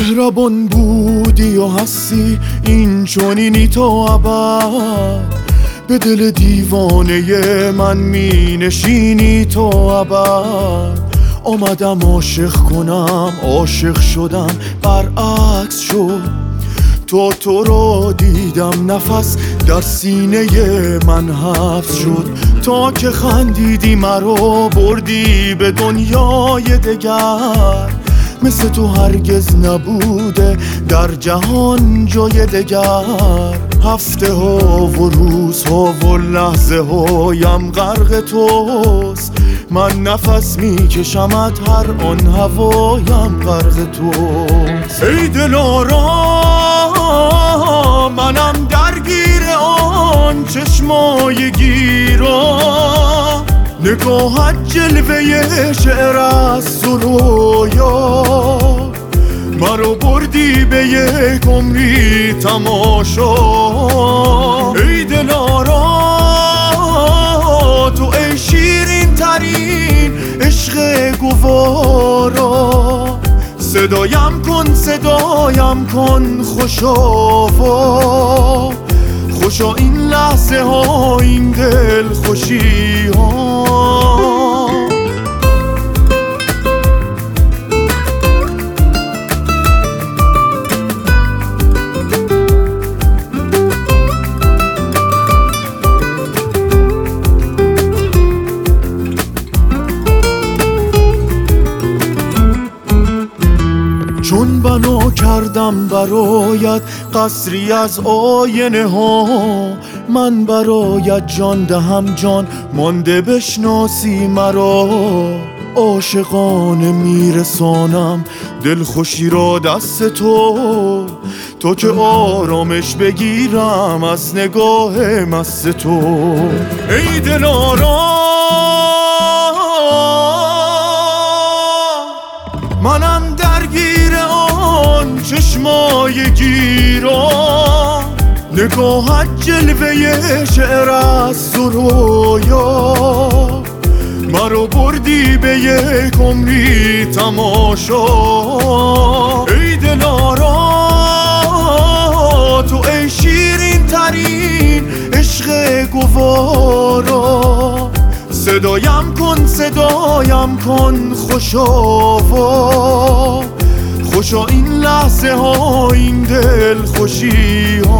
مهربان بودی و هستی این چنینی تا ابد، به دل دیوانه من می نشینی تا ابد. آمدم عاشق کنم، عاشق شدم، برعکس شد. تو رو دیدم، نفس در سینه من حبس شد. تا که خندیدی مرا بردی به دنیای دگر، مثل تو هرگز نبوده در جهان جای دگر. هفته ها و روزها و لحظه هایم غرق توست، من نفس میکشمت هر آن هوایم غرق توست. ای دلارام منم درگیر آن چشمای گیرا، نگاهت جلوه شعر است و رویا، مرا بردی به یک عمری تماشا. ای دلارا تو ای شیرین ترین عشق گوارا، صدایم کن خوشا خوشا این لحظه ها، این دل خوشی ها. چون بنا کردم برایت قصری از آینه ها، من برایت جان دهم جان مانده بشناسی مرا. عاشقانه میرسانم دلخوشی را دست تو که آرامش بگیرم از نگاه مست تو. ای دلارام منم درگیر آن چشمای گیرا، نگاهت جلوه شعر است و رویا، مرا بردی به یک عمری تماشا. ای دلارا تو ای شیرین ترین عشق گوارا، صدایم کن خوشا این لحظه ها، این دل خوشی ها.